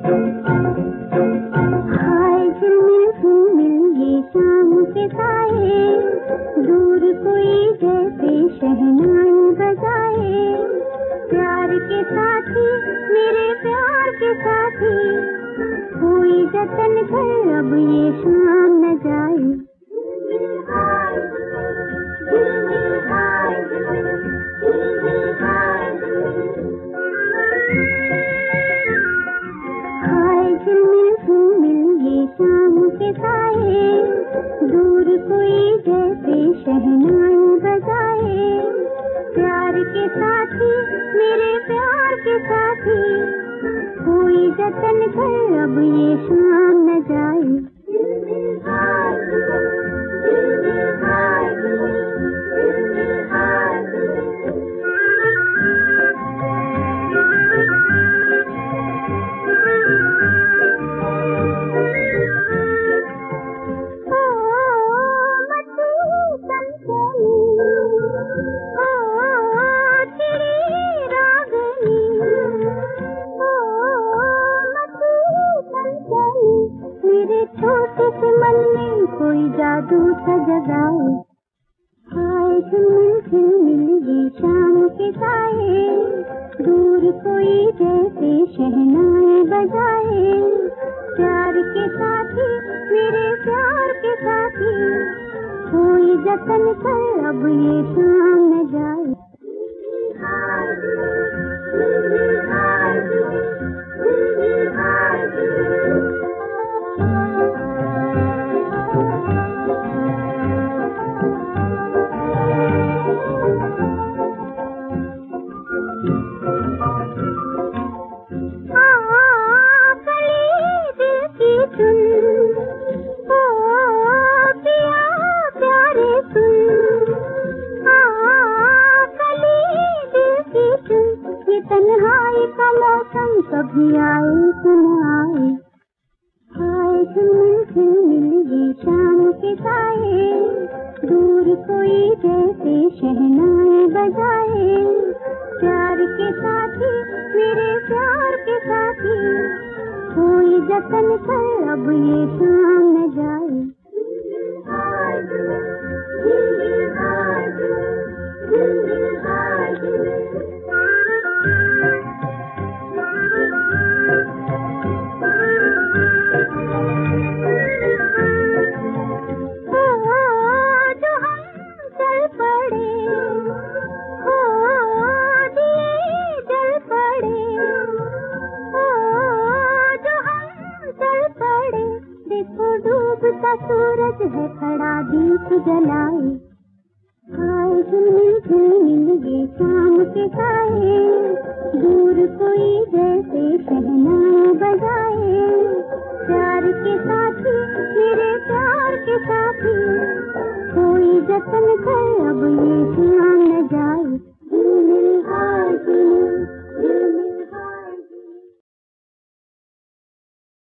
हाय झिलमिल झिलमिल ये शाम के साए, दूर कोई जैसे शहनाई बजाए। प्यार के साथी मेरे प्यार के साथी, कोई जतन कर अब ये शाम न जाए। हाय झिलमिल झिलमिल ये शाम के साए, दूर कोई जैसे शहनाई बजाए। प्यार के साथी मेरे प्यार के साथी, कोई जतन कर अब ये शाम न जाए। मेरे छोटे से मन में कोई जादू सा जगाए। हाय झिलमिल झिलमिल ये शाम के साए, दूर कोई जैसे शहनाई बजाए। प्यार के साथी मेरे प्यार के साथी, कोई जतन कर अब ये शाम न जाए। तन्हाई का मौसम कभी आए कि न आए। हाय झिलमिल झिलमिल ये शाम के साए, दूर कोई जैसे शहनाई बजाए। प्यार के साथी मेरे प्यार के साथी, कोई जतन कर अब ये शाम न जाए। सूरज है खड़ा दीप जलाए। हाय झिलमिल झिलमिल ये शाम के साए, दूर कोई जैसे शहनाई बजाए। प्यार के साथी मेरे प्यार के साथी, कोई जतन कर